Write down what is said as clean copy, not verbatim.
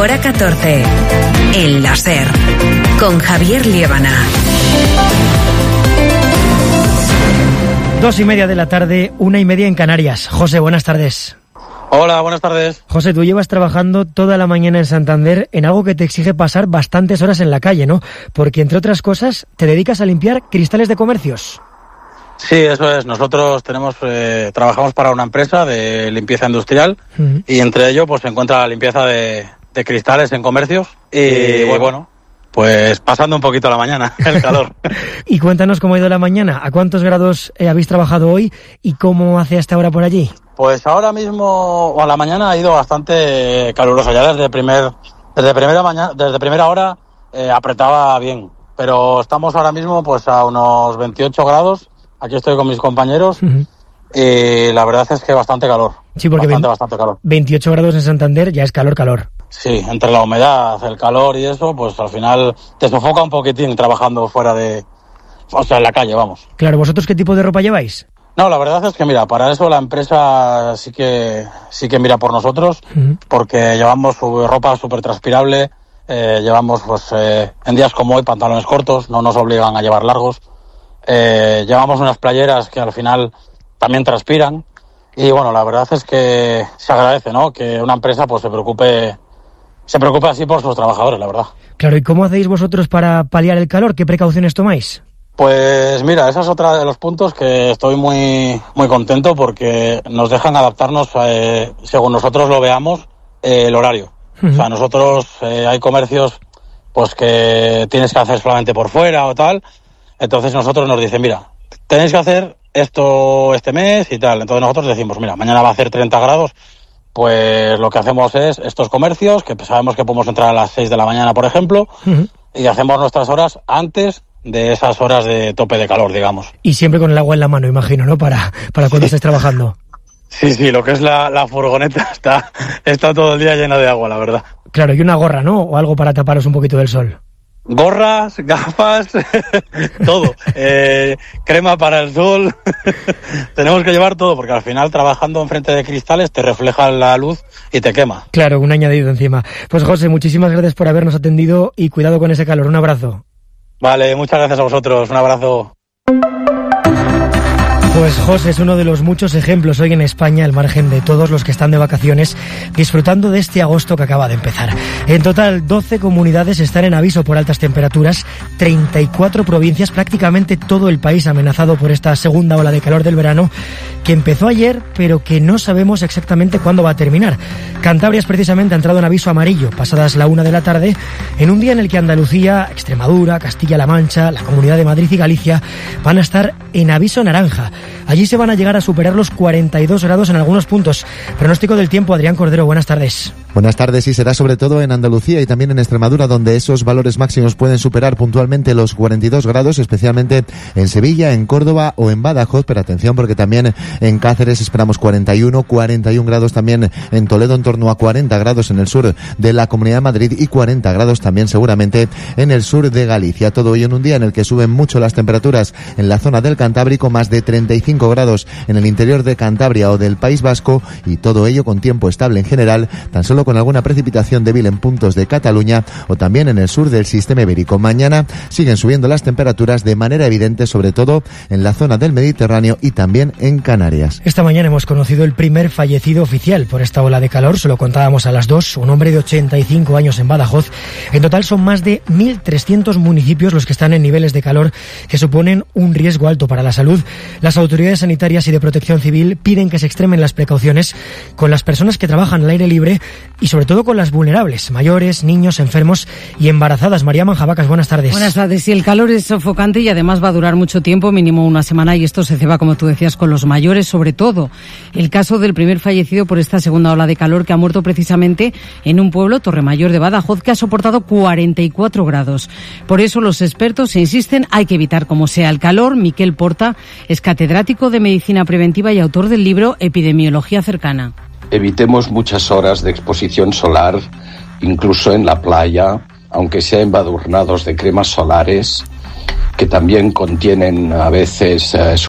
Hora 14. El láser. Con Javier Liébana. 2:30 de la tarde, 1:30 en Canarias. José, buenas tardes. Hola, buenas tardes. José, tú llevas trabajando toda la mañana en Santander en algo que te exige pasar bastantes horas en la calle, ¿no? Porque, entre otras cosas, te dedicas a limpiar cristales de comercios. Sí, eso es. Nosotros trabajamos para una empresa de limpieza industrial y entre ello pues se encuentra la limpieza de cristales en comercios y bueno, pues pasando un poquito la mañana, el calor. Y cuéntanos cómo ha ido la mañana, ¿a cuántos grados habéis trabajado hoy y cómo hace hasta ahora por allí? Pues ahora mismo, a la mañana ha ido bastante calurosa, ya desde primera hora apretaba bien, pero estamos ahora mismo pues a unos 28 grados, aquí estoy con mis compañeros y la verdad es que bastante calor. Sí, porque bastante calor. 28 grados en Santander ya es calor. Sí, entre la humedad, el calor y eso, pues al final te sofoca un poquitín trabajando en la calle, vamos. Claro, ¿vosotros qué tipo de ropa lleváis? No, la verdad es que mira, para eso la empresa sí que mira por nosotros, porque llevamos ropa súper transpirable, llevamos pues en días como hoy pantalones cortos, no nos obligan a llevar largos, llevamos unas playeras que al final también transpiran y bueno, la verdad es que se agradece, ¿no? Que una empresa pues se preocupe así por sus trabajadores, la verdad. Claro, ¿y cómo hacéis vosotros para paliar el calor? ¿Qué precauciones tomáis? Pues mira, esa es otra de los puntos que estoy muy muy contento porque nos dejan adaptarnos según nosotros lo veamos el horario. O sea, nosotros hay comercios pues que tienes que hacer solamente por fuera o tal. Entonces nosotros nos dicen, mira, tenéis que hacer esto este mes y tal. Entonces nosotros decimos, mira, mañana va a hacer 30 grados. Pues lo que hacemos es estos comercios, que sabemos que podemos entrar a las 6 de la mañana, por ejemplo, y hacemos nuestras horas antes de esas horas de tope de calor, digamos. Y siempre con el agua en la mano, imagino, ¿no? Para cuando estés trabajando. Sí, lo que es la furgoneta está todo el día llena de agua, la verdad. Claro, y una gorra, ¿no? O algo para taparos un poquito del sol. Gorras, gafas, todo. Crema para el sol. Tenemos que llevar todo porque al final trabajando enfrente de cristales te refleja la luz y te quema. Claro, un añadido encima. Pues José, muchísimas gracias por habernos atendido y cuidado con ese calor. Un abrazo. Vale, muchas gracias a vosotros. Un abrazo. Pues José es uno de los muchos ejemplos hoy en España, al margen de todos los que están de vacaciones, disfrutando de este agosto que acaba de empezar. En total, 12 comunidades están en aviso por altas temperaturas, 34 provincias, prácticamente todo el país amenazado por esta segunda ola de calor del verano, que empezó ayer, pero que no sabemos exactamente cuándo va a terminar. Cantabria precisamente ha entrado en aviso amarillo, pasadas la 1 de la tarde, en un día en el que Andalucía, Extremadura, Castilla-La Mancha, la Comunidad de Madrid y Galicia van a estar en aviso naranja. Allí se van a llegar a superar los 42 grados en algunos puntos. Pronóstico del tiempo, Adrián Cordero, buenas tardes. Buenas tardes, y será sobre todo en Andalucía y también en Extremadura, donde esos valores máximos pueden superar puntualmente los 42 grados, especialmente en Sevilla, en Córdoba o en Badajoz, pero atención porque también en Cáceres esperamos 41 grados, también en Toledo en torno a 40 grados en el sur de la Comunidad de Madrid y 40 grados también seguramente en el sur de Galicia. Todo ello en un día en el que suben mucho las temperaturas en la zona del Cantábrico, más de 35 grados en el interior de Cantabria o del País Vasco, y todo ello con tiempo estable en general, tan solo con alguna precipitación débil en puntos de Cataluña o también en el sur del sistema ibérico. Mañana siguen subiendo las temperaturas de manera evidente, sobre todo en la zona del Mediterráneo y también en Canarias. Esta mañana hemos conocido el primer fallecido oficial por esta ola de calor, se lo contábamos a las 2, un hombre de 85 años en Badajoz. En total son más de 1.300 municipios los que están en niveles de calor que suponen un riesgo alto para la salud. Las autoridades sanitarias y de protección civil piden que se extremen las precauciones con las personas que trabajan al aire libre y sobre todo con las vulnerables, mayores, niños, enfermos y embarazadas. María Manjabacas, buenas tardes. Buenas tardes. Sí, el calor es sofocante y además va a durar mucho tiempo, mínimo una semana, y esto se ceba, como tú decías, con los mayores, sobre todo. El caso del primer fallecido por esta segunda ola de calor, que ha muerto precisamente en un pueblo, Torremayor de Badajoz, que ha soportado 44 grados. Por eso los expertos insisten, hay que evitar como sea el calor. Miquel Porta es catedrático de Medicina Preventiva y autor del libro Epidemiología Cercana. Evitemos muchas horas de exposición solar, incluso en la playa, aunque sea embadurnados de cremas solares, que también contienen a veces